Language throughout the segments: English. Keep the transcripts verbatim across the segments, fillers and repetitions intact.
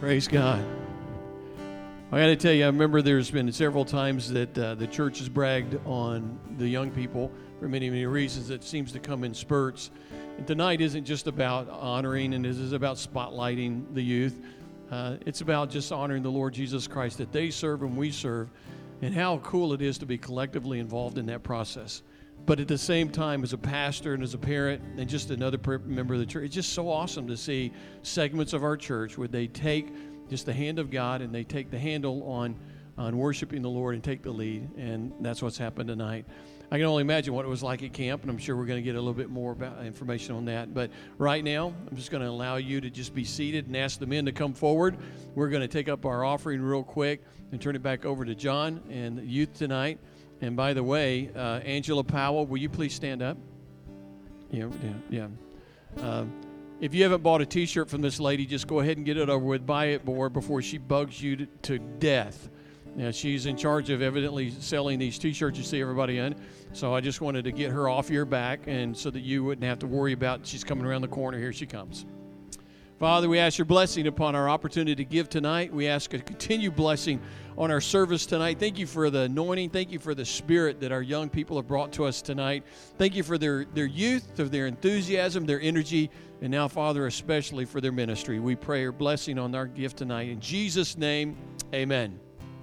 Praise God. I got to tell you, I remember there's been several times that uh, the church has bragged on the young people for many, many reasons. It seems to come in spurts. And tonight isn't just about honoring, and it is about spotlighting the youth. Uh, it's about just honoring the Lord Jesus Christ that they serve and we serve, and how cool it is to be collectively involved in that process. But at the same time, as a pastor and as a parent and just another member of the church, it's just so awesome to see segments of our church where they take just the hand of God and they take the handle on, on worshiping the Lord and take the lead. And that's what's happened tonight. I can only imagine what it was like at camp, and I'm sure we're going to get a little bit more about information on that. But right now, I'm just going to allow you to just be seated and ask the men to come forward. We're going to take up our offering real quick and turn it back over to John and the youth tonight. And by the way, uh, Angela Powell, will you please stand up? Yeah, yeah, yeah. Um, if you haven't bought a T-shirt from this lady, just go ahead and get it over with. Buy it more before she bugs you to, to death. Now, she's in charge of evidently selling these T-shirts you see everybody in. So I just wanted to get her off your back, and so that you wouldn't have to worry about she's coming around the corner. Here she comes. Father, we ask your blessing upon our opportunity to give tonight. We ask a continued blessing on our service tonight. Thank you for the anointing. Thank you for the spirit that our young people have brought to us tonight. Thank you for their, their youth, of their enthusiasm, their energy, and now, Father, especially for their ministry. We pray your blessing on our gift tonight. In Jesus' name, amen.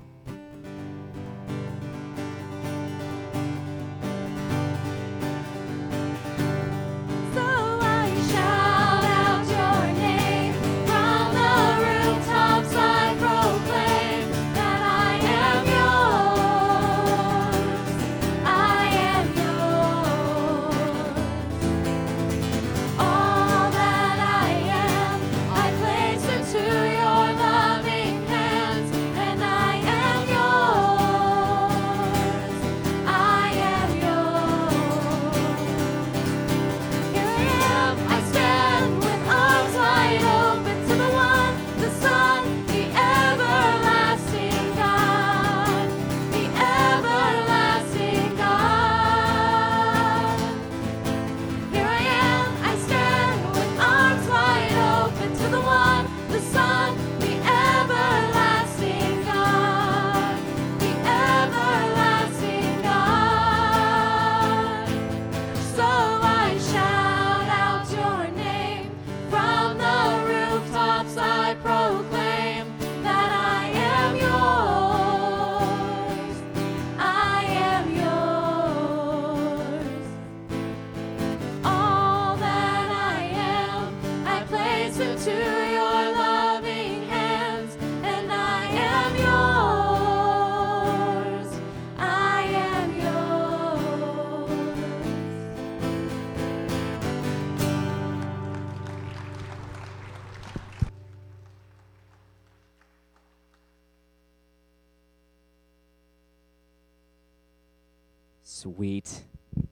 Sweet.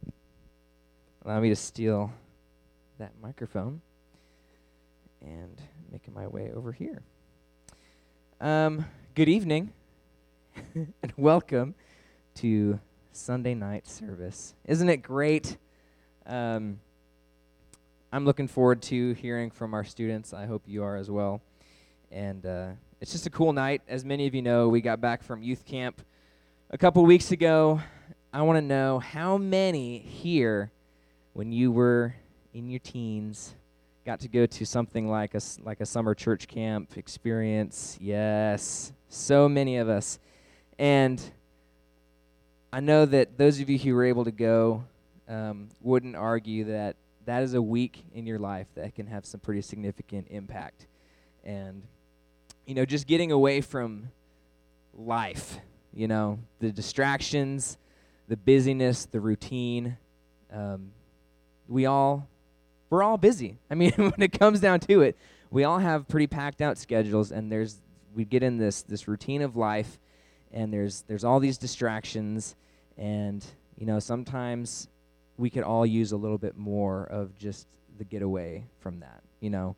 Allow me to steal that microphone and making my way over here. Um, good evening and welcome to Sunday night service. Isn't it great? Um, I'm looking forward to hearing from our students. I hope you are as well. And uh, it's just a cool night. As many of you know, we got back from youth camp a couple weeks ago. I want to know how many here, when you were in your teens, got to go to something like a, like a summer church camp experience. Yes, so many of us. And I know that those of you who were able to go um, wouldn't argue that that is a week in your life that can have some pretty significant impact. And, you know, just getting away from life, you know, the distractions, the busyness, the routine. Um, we all, we're all busy. I mean, when it comes down to it, we all have pretty packed out schedules, and there's we get in this this routine of life, and there's there's all these distractions, and you know sometimes we could all use a little bit more of just the getaway from that. You know,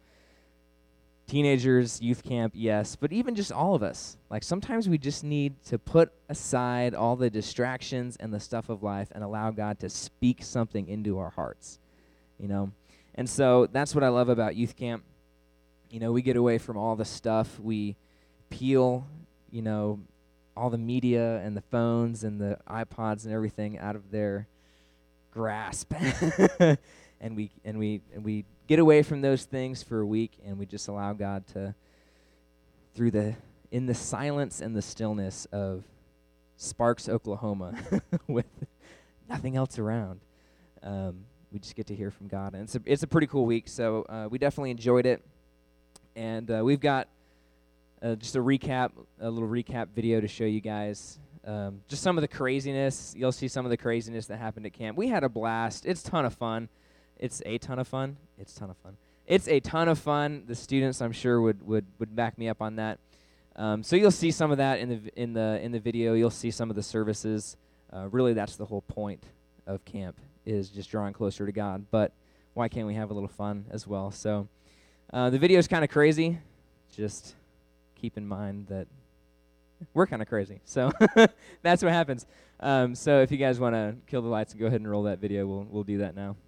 teenagers, youth camp, yes, but even just all of us. Like sometimes we just need to put aside all the distractions and the stuff of life and allow God to speak something into our hearts, you know. And so that's what I love about youth camp. You know, we get away from all the stuff. We peel, you know, all the media and the phones and the iPods and everything out of their grasp. and we and we and we get away from those things for a week, and we just allow God to, through the in the silence and the stillness of Sparks, Oklahoma, with nothing else around, um, we just get to hear from God. And it's a, it's a pretty cool week, so uh, we definitely enjoyed it. And uh, we've got uh, just a recap, a little recap video to show you guys. Um, just some of the craziness. You'll see some of the craziness that happened at camp. We had a blast. It's a ton of fun. It's a ton of fun. It's a ton of fun. It's a ton of fun. The students, I'm sure, would would, would back me up on that. Um, so you'll see some of that in the in the in the video. You'll see some of the services. Uh, really, that's the whole point of camp, is just drawing closer to God. But why can't we have a little fun as well? So uh, the video is kind of crazy. Just keep in mind that we're kind of crazy. So that's what happens. Um, so if you guys want to kill the lights and go ahead and roll that video, we'll we'll do that now.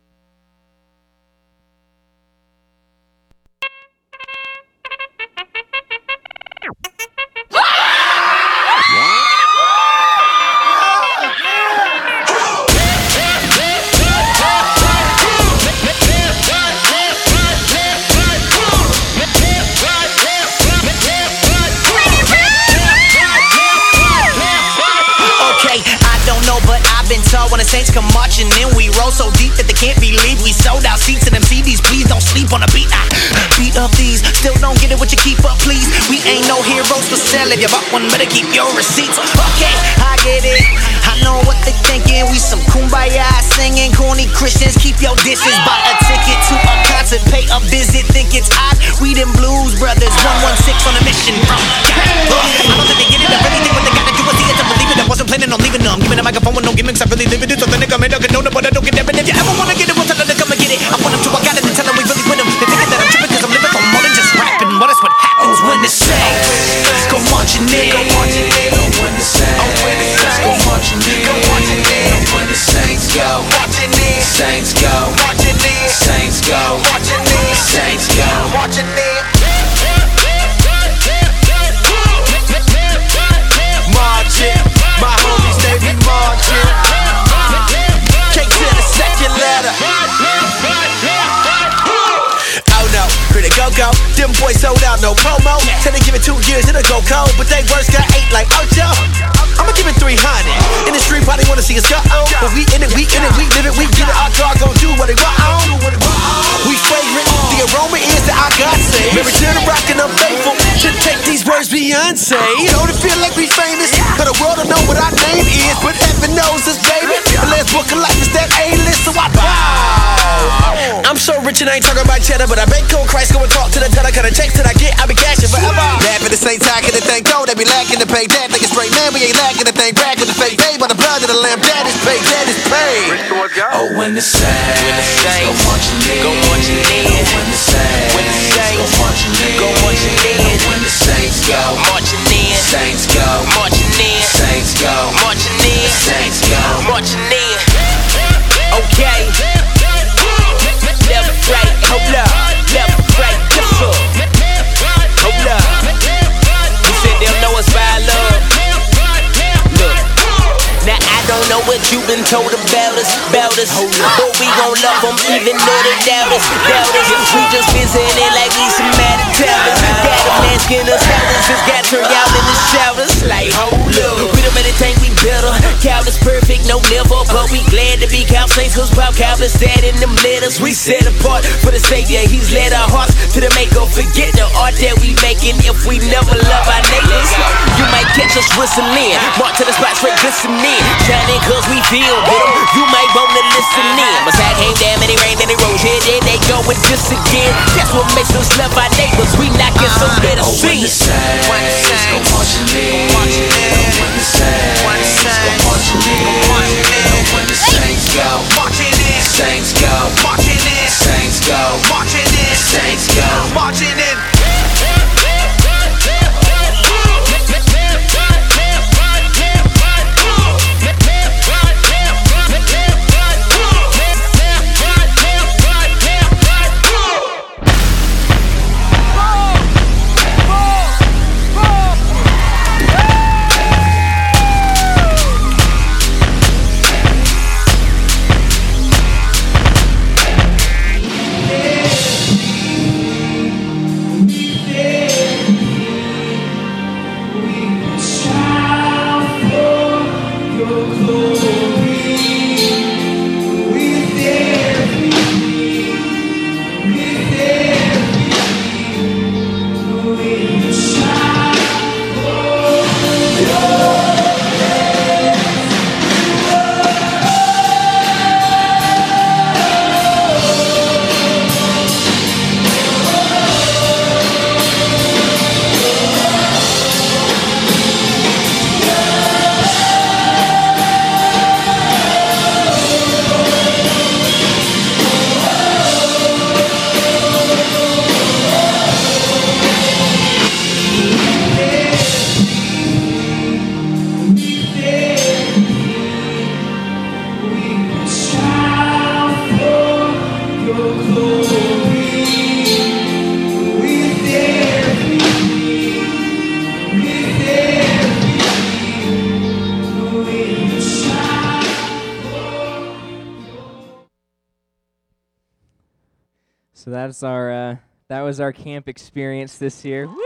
When the Saints come marching in, we roll so deep that they can't believe we sold out seats in them C Ds. Please don't sleep on the beat. I beat up these, still don't get it, what you keep up, please. We ain't no heroes for sale. If you bought one, better keep your receipts. Okay, I get it. I know what they thinking. We some kumbaya singing, corny Christians. Keep your dishes. Buy a ticket to a concert, pay a visit. Think it's odd. We them Blues Brothers, one one six on a mission from God. I don't think they get it. I really think what they gotta do is see it to believe it. I wasn't planning on leaving them. Give me the microphone with no gimmicks. I really live it. So the nigga may not know it, but I don't get that. But if you ever wanna get it, we'll tell them to come and get it. I want them to, I got it, and tell them we really with them. They thinking that I'm tripping cause I'm living for more than just rapping. What is what happens when the Saints go marching in? Go marching in. When the Saints go marching in. Go marching in. When the Saints go marching in. Saints go marching in. Saints go marching in. Saints go marching in. Marching, my homies they be marching. Cake to the second letter. Oh no, pretty go-go. Them boys sold out, no promo. Tell they give it two years, it'll go cold. But they worst got eight like Ocho. I'ma give it three hundred. In the street, probably wanna see us go on. But we in it, we in it, we live it, we get it. Our dog gon' do what they want on. We fragrant, the aroma is that our God say. Married to the rock and I'm faithful. Should take these words Beyonce. Don't it feel like we famous? But the world don't know what our name is. But heaven knows us, baby. The last book of life is that A-list, so I bow. I'm so rich and I ain't talking about cheddar, but I bake cold Christ, go and talk to the teller. Cut the checks that I get, I be cashing forever. Laugh at the same time, get the thing cold, they be lacking to pay that. Like a straight man, we ain't lacking the thing, bragging the fake day. But the blood of the lamb, that is paid, that is paid. Oh, when the Saints go marching in, go marching in. When the Saints When the Saints go marching in, go marching in. When the Saints go marching in. Saints go marching in. Saints go marching in. Saints go marching in. Okay. Left, right, hold up. Left, right, yes sir. Hold up. You said they'll know us by love. Look. Now I don't know what you've been told about us, about us. But we gon' love them even though they doubt us, doubt us. We just visiting like we some mad Italians. Got them asking us how this just got turned out in the showers. Like hold up, we don't really think we better. Cow is perfect, no liver, but we glad to be Cow Saints, cause Pop Cow is dead in them letters. We set apart for the Savior, he's led our hearts to the maker. Forget the art that we making if we never love our neighbors. You might catch us whistling, mark to the spot straight glistening. Shining cause we feel good. You might wanna listen in. Messiah came down and he rained and he rose. Here then they go with this again. That's what makes us love our neighbors. We knockin' some better oh, when the scenes. Saints go marching in, when the Saints go marching in, when the Saints go marching in, Saints go marching in, Saints go marching in, Saints go marching in. that's our uh, that was our camp experience this year. Woo!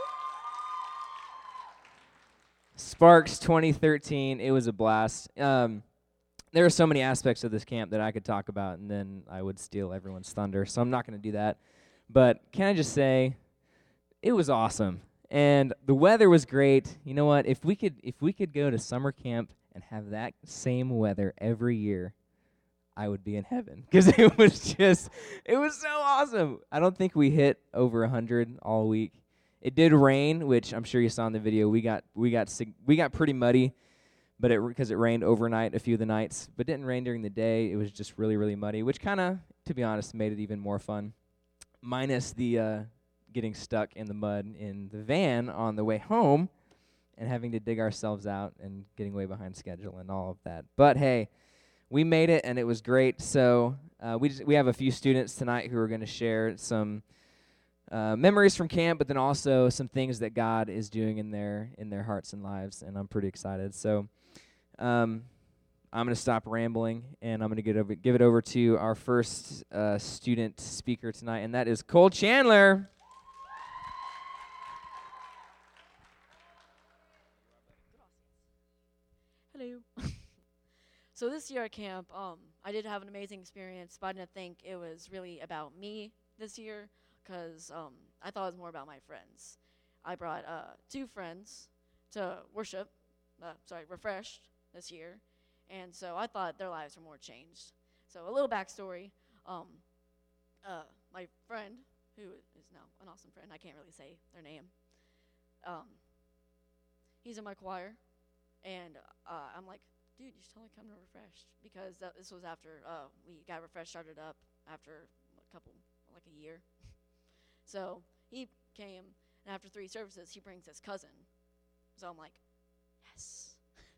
Sparks twenty thirteen. It was a blast. Um, there are so many aspects of this camp that I could talk about, and then I would steal everyone's thunder. So I'm not going to do that. But can I just say, it was awesome, and the weather was great. You know what? If we could, if we could go to summer camp and have that same weather every year, I would be in heaven, because it was just, it was so awesome. I don't think we hit over one hundred all week. It did rain, which I'm sure you saw in the video. We got we got sig- we got pretty muddy, but it because it rained overnight a few of the nights, but didn't rain during the day. It was just really really muddy, which kind of, to be honest, made it even more fun. Minus the uh, getting stuck in the mud in the van on the way home, and having to dig ourselves out and getting way behind schedule and all of that. But hey, we made it, and it was great. So uh, we just, we have a few students tonight who are going to share some uh, memories from camp, but then also some things that God is doing in their in their hearts and lives, and I'm pretty excited. So um, I'm going to stop rambling, and I'm going to get over, give it over to our first uh, student speaker tonight, and that is Cole Chandler. Hello. So this year at camp, um, I did have an amazing experience, but I didn't think it was really about me this year, because um, I thought it was more about my friends. I brought uh, two friends to worship, uh, sorry, Refreshed this year, and so I thought their lives were more changed. So a little backstory, um, uh, my friend, who is now an awesome friend, I can't really say their name, um, he's in my choir, and uh, I'm like, dude, you should totally come to Refreshed, because th- this was after uh, we got Refreshed started up after a couple, like a year. So he came, and after three services, he brings his cousin. So I'm like, yes,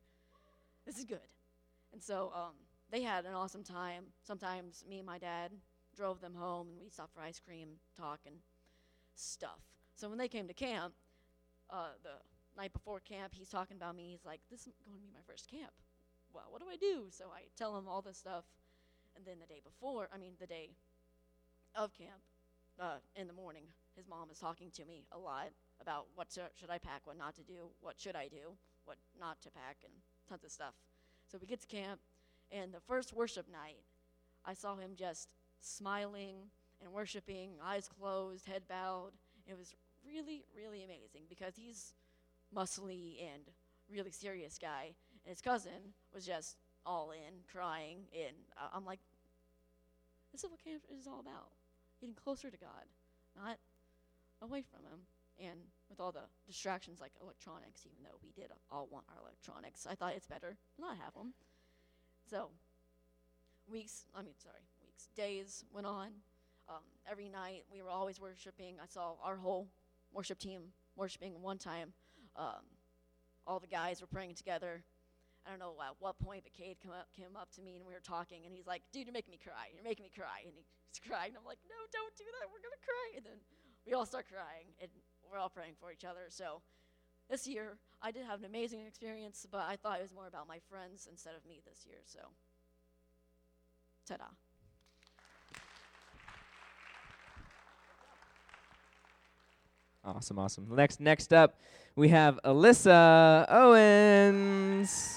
this is good. And so um, they had an awesome time. Sometimes me and my dad drove them home, and we stopped for ice cream, talk, and stuff. So when they came to camp, uh, the night before camp, he's talking about me. He's like, this is going to be my first camp. Well, what do I do? So I tell him all this stuff. And then the day before, I mean, the day of camp, uh, in the morning, his mom is talking to me a lot about what to, should I pack, what not to do, what should I do, what not to pack, and tons of stuff. So we get to camp, and the first worship night, I saw him just smiling and worshiping, eyes closed, head bowed. It was really, really amazing, because he's muscly and really serious guy, and his cousin was just all in, crying, and uh, I'm like, this is what camp is all about, getting closer to God, not away from him. And with all the distractions like electronics, even though we did all want our electronics, I thought it's better to not have them. So weeks, I mean, sorry, weeks, days went on. Um, every night we were always worshiping. I saw our whole worship team worshiping one time. Um, all the guys were praying together. I don't know at what point, but Cade came up, came up to me, and we were talking, and he's like, dude, you're making me cry. You're making me cry. And he's crying, and I'm like, no, don't do that. We're going to cry. And then we all start crying, and we're all praying for each other. So this year, I did have an amazing experience, but I thought it was more about my friends instead of me this year. So, ta-da. Awesome, awesome. Next, next up, we have Alyssa Owens.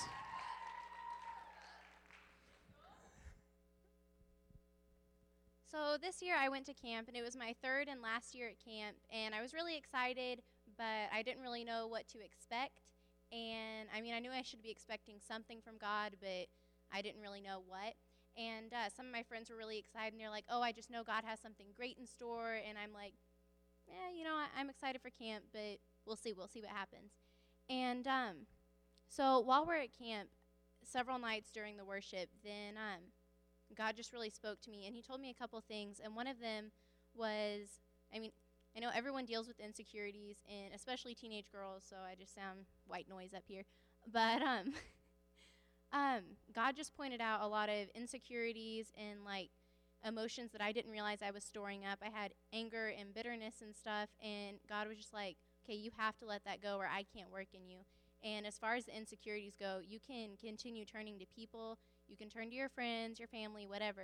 So this year I went to camp, and it was my third and last year at camp, and I was really excited, but I didn't really know what to expect. And I mean, I knew I should be expecting something from God, but I didn't really know what. And uh, some of my friends were really excited, and they're like, oh, I just know God has something great in store. And I'm like, yeah, you know, I- I'm excited for camp, but we'll see. We'll see what happens. And um, so while we're at camp, several nights during the worship, then um, God just really spoke to me, and he told me a couple things. And one of them was, I mean, I know everyone deals with insecurities, and especially teenage girls, so I just sound white noise up here. But um, um, God just pointed out a lot of insecurities and, like, emotions that I didn't realize I was storing up. I had anger and bitterness and stuff, and God was just like, okay, you have to let that go, or I can't work in you. And as far as the insecurities go, you can continue turning to people. You can turn to your friends, your family, whatever,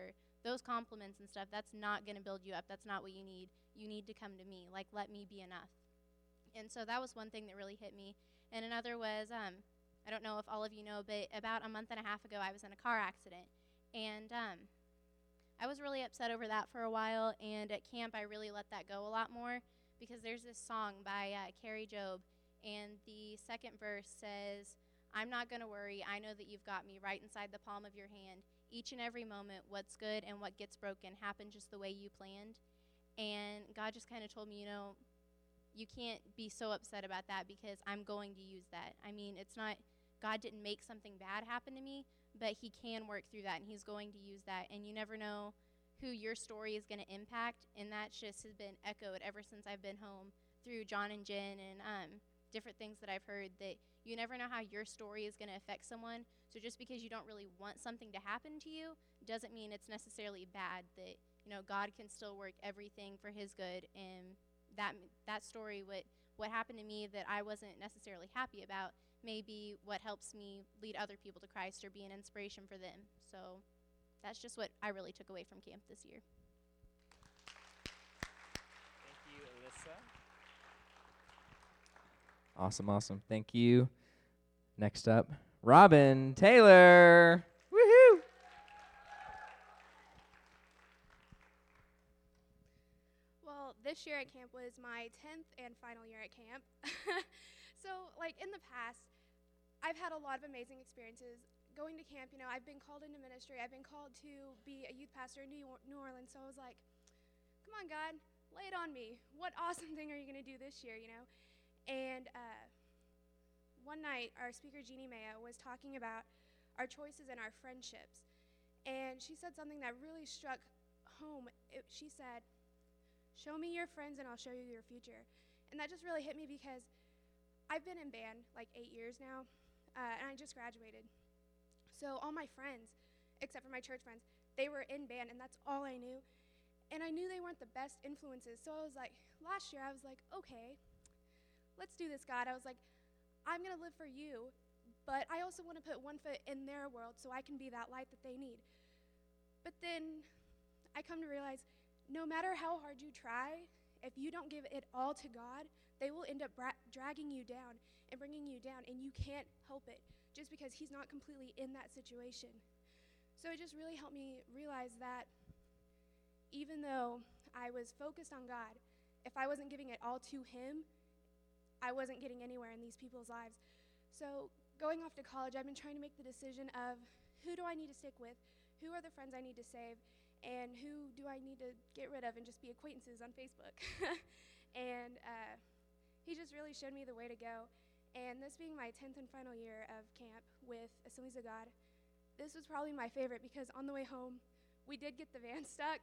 those compliments and stuff, that's not going to build you up. That's not what you need. You need to come to me. Like, let me be enough. And so that was one thing that really hit me. And another was, um, I don't know if all of you know, but about a month and a half ago, I was in a car accident. And um, I was really upset over that for a while. And at camp, I really let that go a lot more because there's this song by uh, Carrie Job. And the second verse says, I'm not going to worry. I know that you've got me right inside the palm of your hand. Each and every moment, what's good and what gets broken happen just the way you planned. And God just kind of told me, you know, you can't be so upset about that because I'm going to use that. I mean, it's not, God didn't make something bad happen to me, but he can work through that, and he's going to use that. And you never know who your story is going to impact, and that just has been echoed ever since I've been home through John and Jen and um, different things that I've heard, that you never know how your story is going to affect someone. So just because you don't really want something to happen to you doesn't mean it's necessarily bad, that, you know, God can still work everything for his good. And that that story, what what happened to me that I wasn't necessarily happy about, may be what helps me lead other people to Christ or be an inspiration for them. So that's just what I really took away from camp this year. Thank you, Alyssa. Awesome, awesome. Thank you. Next up, Robin Taylor. Woohoo! Well, this year at camp was my tenth and final year at camp. So, like, in the past, I've had a lot of amazing experiences. Going to camp, you know, I've been called into ministry. I've been called to be a youth pastor in New Or- New Orleans. So I was like, come on, God, lay it on me. What awesome thing are you going to do this year, you know? And uh, one night, our speaker, Jeannie Mayo, was talking about our choices and our friendships. And she said something that really struck home. It, she said, show me your friends and I'll show you your future. And that just really hit me because I've been in band like eight years now, uh, and I just graduated. So all my friends, except for my church friends, they were in band, and that's all I knew. And I knew they weren't the best influences. So I was like, last year I was like, okay, let's do this, God. I was like, I'm going to live for you, but I also want to put one foot in their world so I can be that light that they need. But then I come to realize, no matter how hard you try, if you don't give it all to God, they will end up bra- dragging you down and bringing you down, and you can't help it just because he's not completely in that situation. So it just really helped me realize that even though I was focused on God, if I wasn't giving it all to him, I wasn't getting anywhere in these people's lives. So going off to college, I've been trying to make the decision of who do I need to stick with, who are the friends I need to save, and who do I need to get rid of and just be acquaintances on Facebook. And uh, he just really showed me the way to go. And this being my tenth and final year of camp with Assemblies of God, this was probably my favorite because on the way home, we did get the van stuck.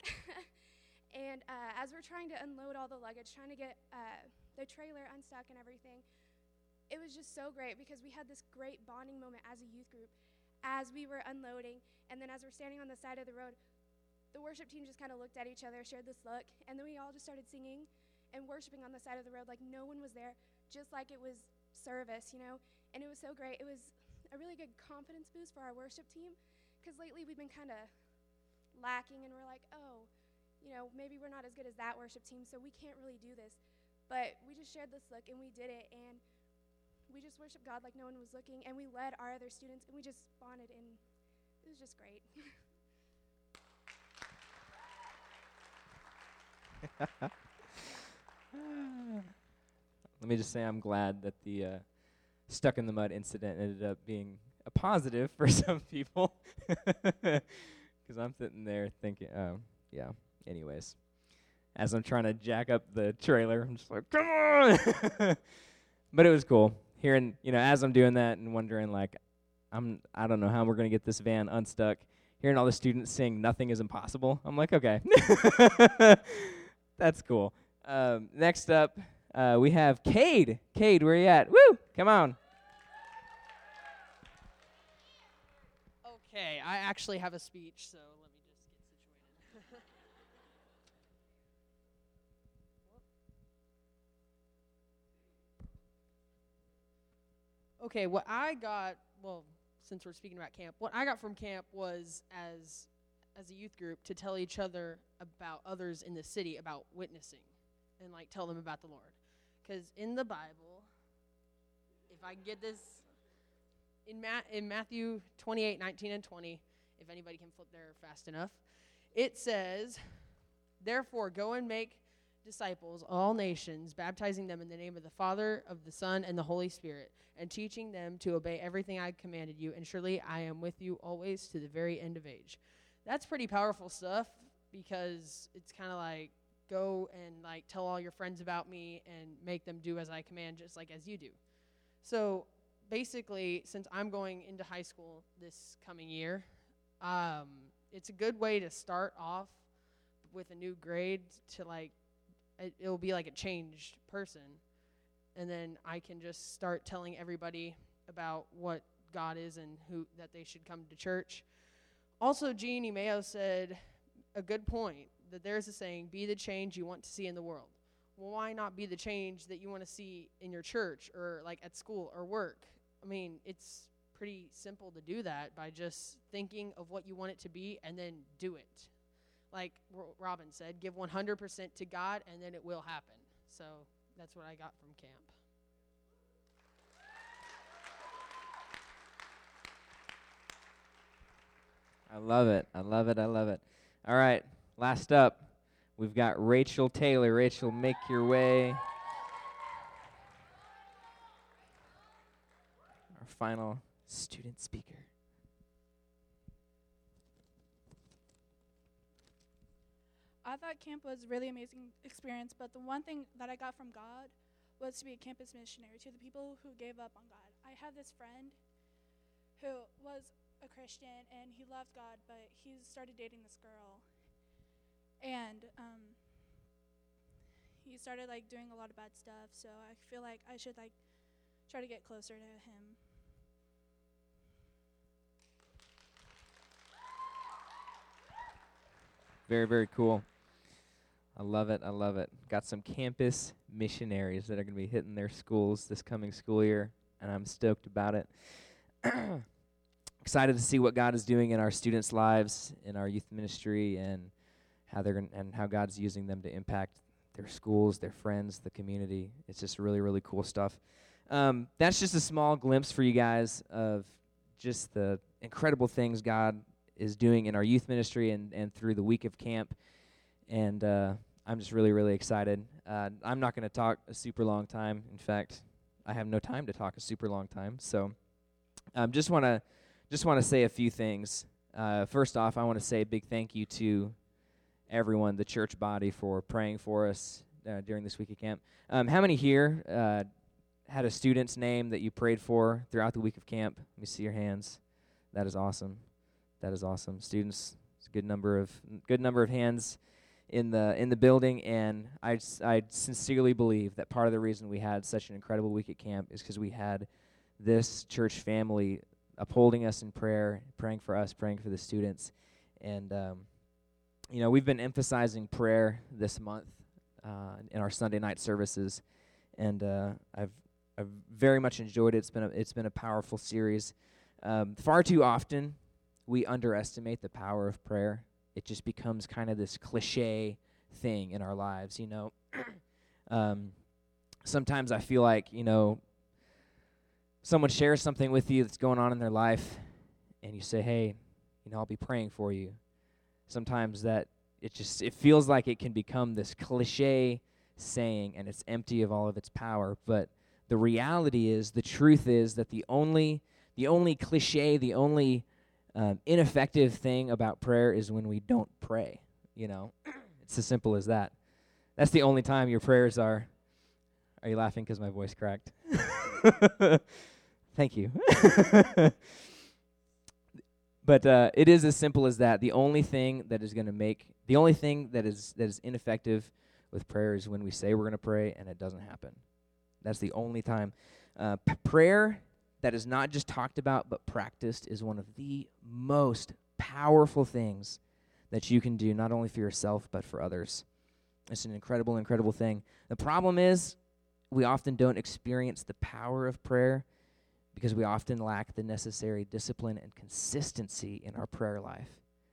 And uh, as we're trying to unload all the luggage, trying to get uh, the trailer unstuck and everything, it was just so great because we had this great bonding moment as a youth group as we were unloading. And then as we're standing on the side of the road, the worship team just kind of looked at each other, shared this look, and then we all just started singing and worshiping on the side of the road like no one was there, just like it was service, you know? And it was so great. It was a really good confidence boost for our worship team because lately we've been kind of lacking, and we're like, oh, you know, maybe we're not as good as that worship team, so we can't really do this. But we just shared this look, and we did it, and we just worshiped God like no one was looking, and we led our other students, and we just bonded, and it was just great. Let me just say I'm glad that the uh, stuck in the mud incident ended up being a positive for some people. Because I'm sitting there thinking, oh, yeah, anyways. As I'm trying to jack up the trailer, I'm just like, come on! But it was cool. Hearing, you know, as I'm doing that and wondering, like, I'm, I don't know how we're going to get this van unstuck. Hearing all the students sing "Nothing is Impossible," I'm like, okay. That's cool. Um, next up, uh, we have Cade. Cade, where you at? Woo! Come on. Okay, I actually have a speech, so let me just get situated. Okay, what I got, well, since we're speaking about camp, what I got from camp was, as as a youth group to tell each other about others in the city about witnessing and like tell them about the Lord. Because in the Bible, if I can get this, in, Ma- in Matthew twenty-eight, nineteen, and twenty, if anybody can flip there fast enough, it says, therefore go and make disciples, all nations, baptizing them in the name of the Father, of the Son, and the Holy Spirit, and teaching them to obey everything I commanded you, and surely I am with you always to the very end of age. That's pretty powerful stuff, because it's kind of like, go and like tell all your friends about me and make them do as I command, just like as you do. So basically, since I'm going into high school this coming year, um, it's a good way to start off with a new grade to like, it, it'll be like a changed person. And then I can just start telling everybody about what God is and who that they should come to church. Also, Jeannie Mayo said a good point, that there's a saying, be the change you want to see in the world. Well, why not be the change that you want to see in your church or like at school or work? I mean, it's pretty simple to do that by just thinking of what you want it to be and then do it. Like Robin said, give one hundred percent to God and then it will happen. So that's what I got from camp. I love it. I love it. I love it. All right. Last up, we've got Rachel Taylor. Rachel, make your way. Our final student speaker. I thought camp was a really amazing experience, but the one thing that I got from God was to be a campus missionary to the people who gave up on God. I have this friend who was a Christian, and he loved God, but he started dating this girl. And um, he started like doing a lot of bad stuff, so I feel like I should like try to get closer to him. Very, very cool. I love it. I love it. Got some campus missionaries that are going to be hitting their schools this coming school year, and I'm stoked about it. Excited to see what God is doing in our students' lives, in our youth ministry, and how they're gonna, and how God's using them to impact their schools, their friends, the community. It's just really, really cool stuff. Um, that's just a small glimpse for you guys of just the incredible things God is doing in our youth ministry and, and through the week of camp. And uh, I'm just really, really excited. Uh, I'm not going to talk a super long time. In fact, I have no time to talk a super long time. So um, just want to just want to say a few things. Uh, first off, I want to say a big thank you to everyone, the church body, for praying for us uh, during this week of camp. Um, how many here uh, had a student's name that you prayed for throughout the week of camp? Let me see your hands. That is awesome. That is awesome. Students, it's a good number of good number of hands in the in the building, and I I sincerely believe that part of the reason we had such an incredible week at camp is because we had this church family upholding us in prayer, praying for us, praying for the students, and um, you know, we've been emphasizing prayer this month uh, in our Sunday night services, and uh, I've I've very much enjoyed it. It's been a, it's been a powerful series. Um, far too often, we underestimate the power of prayer. It just becomes kind of this cliche thing in our lives, you know. um, sometimes I feel like, you know, someone shares something with you that's going on in their life, and you say, hey, you know, I'll be praying for you. Sometimes that it just, it feels like it can become this cliche saying, and it's empty of all of its power. But the reality is, the truth is that the only, the only cliche, the only um, ineffective thing about prayer is when we don't pray, you know. It's as simple as that. That's the only time your prayers are, are you laughing because my voice cracked? Thank you. But uh, it is as simple as that. The only thing that is going to make, the only thing that is that is ineffective with prayer is when we say we're going to pray and it doesn't happen. That's the only time. Uh, p- prayer that is not just talked about but practiced is one of the most powerful things that you can do, not only for yourself but for others. It's an incredible, incredible thing. The problem is we often don't experience the power of prayer because we often lack the necessary discipline and consistency in our prayer life.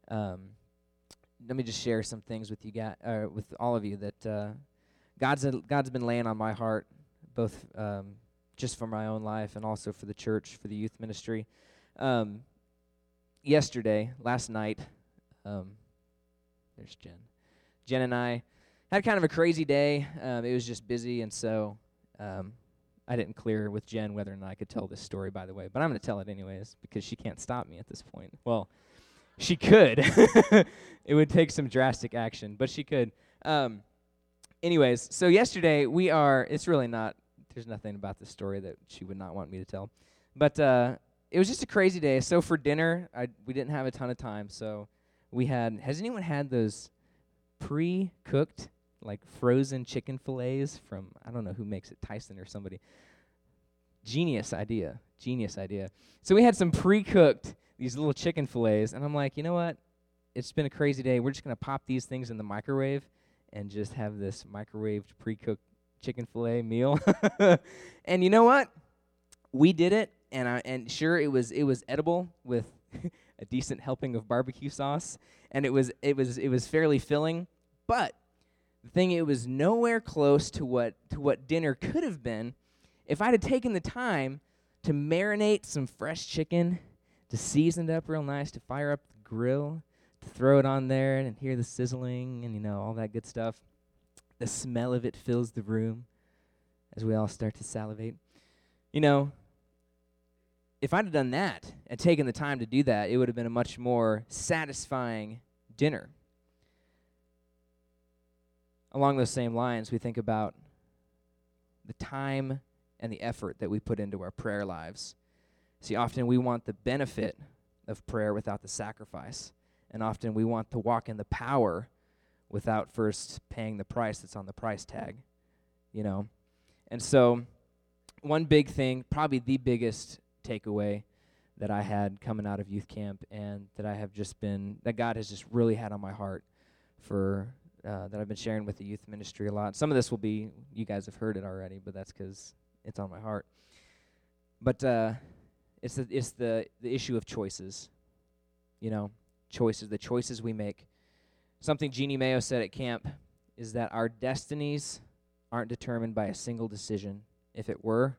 Um, let me just share some things with you guys, uh, with all of you that uh, God's a, God's been laying on my heart, both um, just for my own life and also for the church, for the youth ministry. Um, yesterday, last night, um, there's Jen. Jen and I had kind of a crazy day. Um, it was just busy, and so um, I didn't clear with Jen whether or not I could tell this story, by the way. But I'm going to tell it anyways because she can't stop me at this point. Well, she could. It would take some drastic action, but she could. Um, anyways, so yesterday we are, it's really not, there's nothing about this story that she would not want me to tell. But uh, it was just a crazy day. So for dinner, I, we didn't have a ton of time. So we had, has anyone had those pre-cooked, like frozen chicken fillets from, I don't know who makes it, Tyson or somebody. Genius idea, genius idea. So we had some pre-cooked, these little chicken fillets, and I'm like, you know what? It's been a crazy day. We're just going to pop these things in the microwave and just have this microwaved pre-cooked chicken fillet meal. And you know what? We did it, and I, and sure, it was it was edible with a decent helping of barbecue sauce, and it was it was it was fairly filling. But the thing, it was nowhere close to what to what dinner could have been if I'd have taken the time to marinate some fresh chicken, to season it up real nice, to fire up the grill, to throw it on there and hear the sizzling and, you know, all that good stuff. The smell of it fills the room as we all start to salivate. You know, if I'd have done that and taken the time to do that, it would have been a much more satisfying dinner. Along those same lines, we think about the time and the effort that we put into our prayer lives. See, often we want the benefit of prayer without the sacrifice, and often we want to walk in the power without first paying the price that's on the price tag, you know. And so one big thing, probably the biggest takeaway that I had coming out of youth camp and that I have just been, that God has just really had on my heart for, uh, that I've been sharing with the youth ministry a lot. Some of this will be, you guys have heard it already, but that's because it's on my heart. But uh, it's the, it's the, the issue of choices, you know, choices, the choices we make. Something Jeannie Mayo said at camp is that our destinies aren't determined by a single decision. If it were,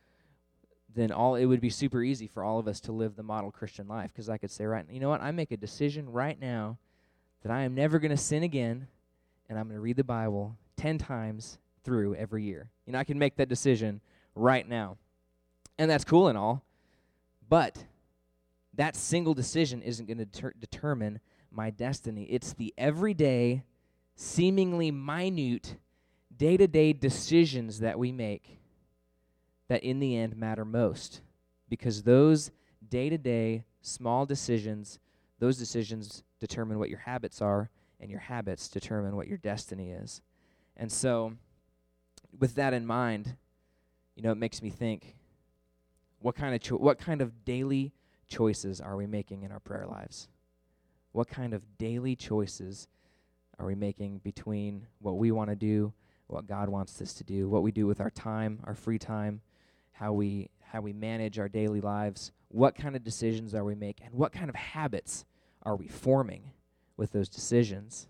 then all it would be super easy for all of us to live the model Christian life, because I could say, right, you know what, I make a decision right now that I am never going to sin again, and I'm going to read the Bible ten times through every year. You know, I can make that decision right now. And that's cool and all, but that single decision isn't going to deter- determine my destiny. It's the everyday, seemingly minute, day-to-day decisions that we make that in the end matter most, because those day-to-day small decisions, those decisions determine what your habits are, and your habits determine what your destiny is. And so with that in mind, you know, it makes me think, what kind of cho- what kind of daily choices are we making in our prayer lives? What kind of daily choices are we making between what we want to do, what God wants us to do, what we do with our time, our free time, how we how we manage our daily lives? What kind of decisions are we making, and what kind of habits are we forming with those decisions?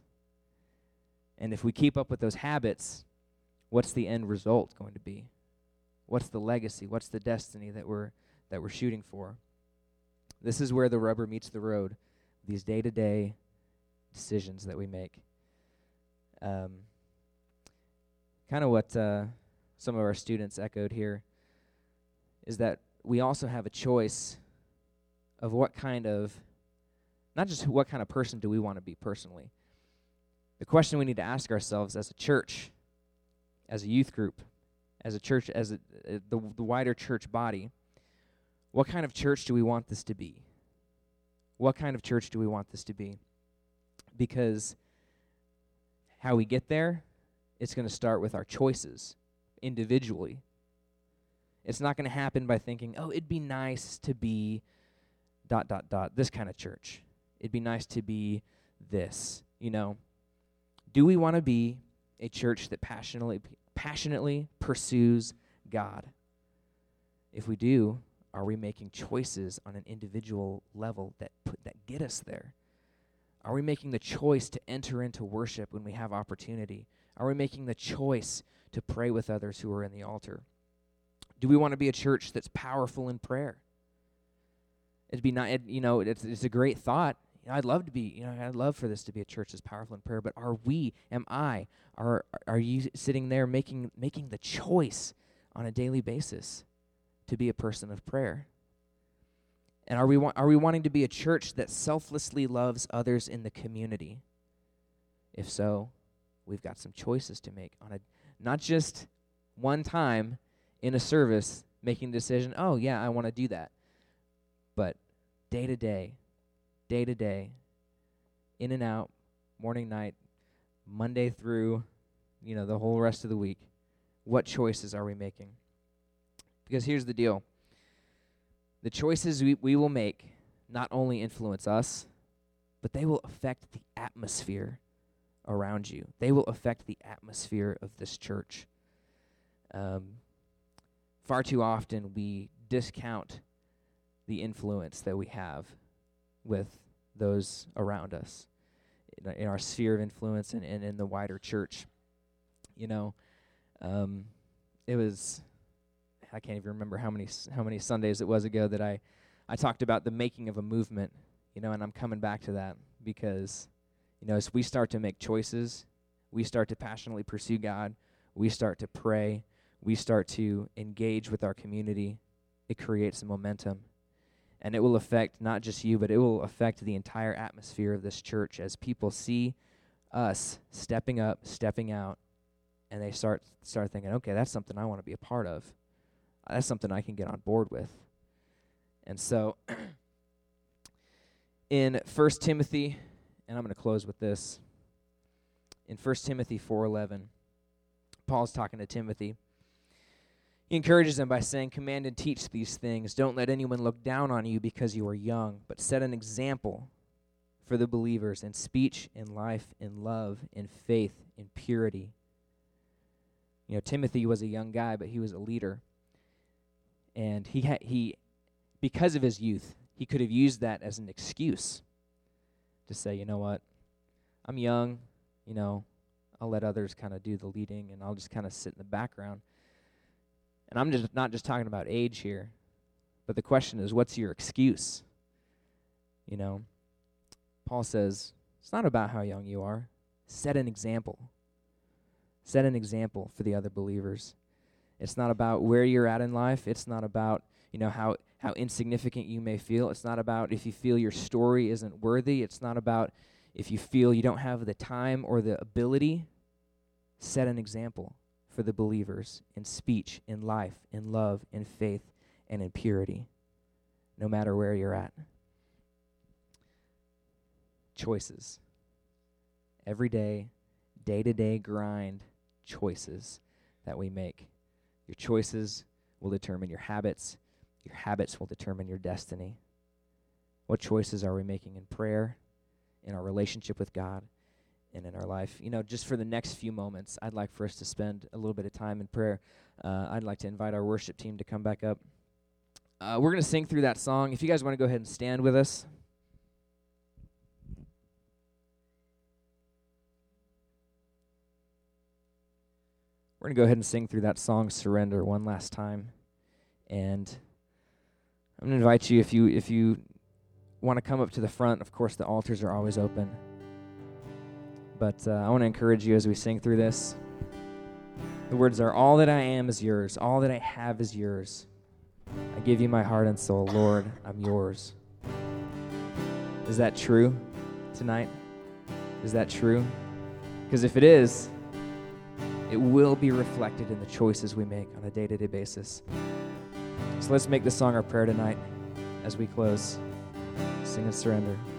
And if we keep up with those habits, what's the end result going to be? What's the legacy? What's the destiny that we're that we're shooting for? This is where the rubber meets the road, these day-to-day decisions that we make. Um, kind of what uh, some of our students echoed here is that we also have a choice of what kind of, not just what kind of person do we want to be personally. The question we need to ask ourselves as a church, as a youth group, as a church, as a, uh, the, the wider church body, what kind of church do we want this to be? What kind of church do we want this to be? Because how we get there, it's going to start with our choices individually. It's not going to happen by thinking, oh, it'd be nice to be dot, dot, dot, this kind of church. It'd be nice to be this, you know. Do we want to be a church that passionately passionately pursues God? If we do, are we making choices on an individual level that put that get us there? Are we making the choice to enter into worship when we have opportunity? Are we making the choice to pray with others who are in the altar? Do we want to be a church that's powerful in prayer? It'd be not, it, you know, it's, it's a great thought. You know, I'd love to be, you know, I'd love for this to be a church that's powerful in prayer. But are we? Am I? Are are you sitting there making making the choice on a daily basis to be a person of prayer? And are we wa- are we wanting to be a church that selflessly loves others in the community? If so, we've got some choices to make on a not just one time in a service making the decision, oh yeah, I want to do that. But day to day, day to day, in and out, morning, night, Monday through, you know, the whole rest of the week, what choices are we making? Because here's the deal. The choices we, we will make not only influence us, but they will affect the atmosphere around you. They will affect the atmosphere of this church. Um, far too often we discount the influence that we have with those around us in, in our sphere of influence and, and in the wider church. You know, um, it was, I can't even remember how many how many Sundays it was ago that I, I talked about the making of a movement, you know, and I'm coming back to that because, you know, as we start to make choices, we start to passionately pursue God, we start to pray, we start to engage with our community, it creates a momentum. And it will affect not just you, but it will affect the entire atmosphere of this church as people see us stepping up, stepping out, and they start start thinking, okay, that's something I want to be a part of. That's something I can get on board with. And so in First Timothy, and I'm going to close with this. In First Timothy four eleven, Paul's talking to Timothy. He encourages him by saying, command and teach these things. Don't let anyone look down on you because you are young, but set an example for the believers in speech, in life, in love, in faith, in purity. You know, Timothy was a young guy, but he was a leader. And he ha- he, because of his youth, he could have used that as an excuse to say, you know what, I'm young, you know, I'll let others kind of do the leading, and I'll just kind of sit in the background. And I'm just not just talking about age here, but the question is, what's your excuse? You know, Paul says, it's not about how young you are. Set an example. Set an example for the other believers. It's not about where you're at in life. It's not about, you know, how, how insignificant you may feel. It's not about if you feel your story isn't worthy. It's not about if you feel you don't have the time or the ability. Set an example for the believers in speech, in life, in love, in faith, and in purity, no matter where you're at. Choices. Every day, day-to-day grind choices that we make. Your choices will determine your habits. Your habits will determine your destiny. What choices are we making in prayer, in our relationship with God, and in our life? You know, just for the next few moments, I'd like for us to spend a little bit of time in prayer. Uh, I'd like to invite our worship team to come back up. Uh, we're going to sing through that song. If you guys want to go ahead and stand with us. We're going to go ahead and sing through that song, Surrender, one last time. And I'm going to invite you, if you if you want to come up to the front, of course, the altars are always open. But uh, I want to encourage you as we sing through this. The words are, all that I am is yours. All that I have is yours. I give you my heart and soul. Lord, I'm yours. Is that true tonight? Is that true? Because if it is, it will be reflected in the choices we make on a day-to-day basis. So let's make this song our prayer tonight as we close. Sing and surrender.